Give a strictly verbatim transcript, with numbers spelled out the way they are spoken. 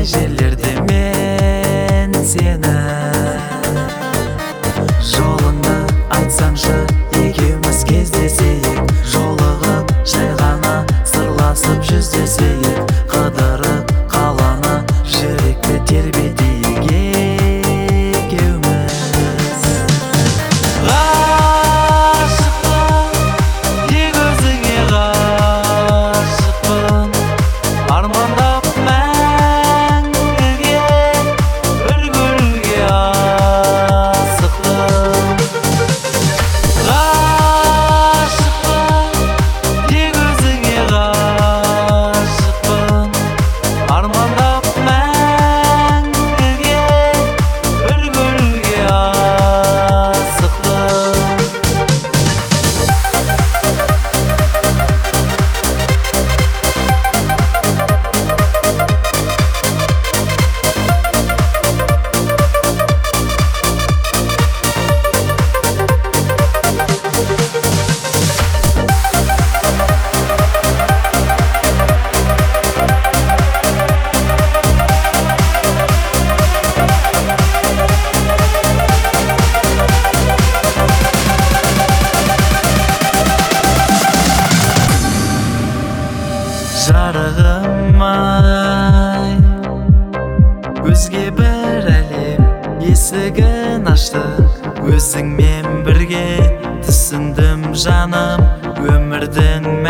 жерлерде мен сені жолыңды айтсаңшы екеуміз кездесейік жолығып жай ғана сырласып жүздесейік қыдырып қаланы жүректі тербетейік екеуміз ғашықпын тек өзіңе ғашықпын армандап мәңгіге бір гүлге асықпын ғашықпын тек өзіңе ғашықпын армандап мәңгіге бір гүлге асықпын жарығым ай өзге бір әлем есігін ашты өзіңмен бірге түсіндім жаным өмірдің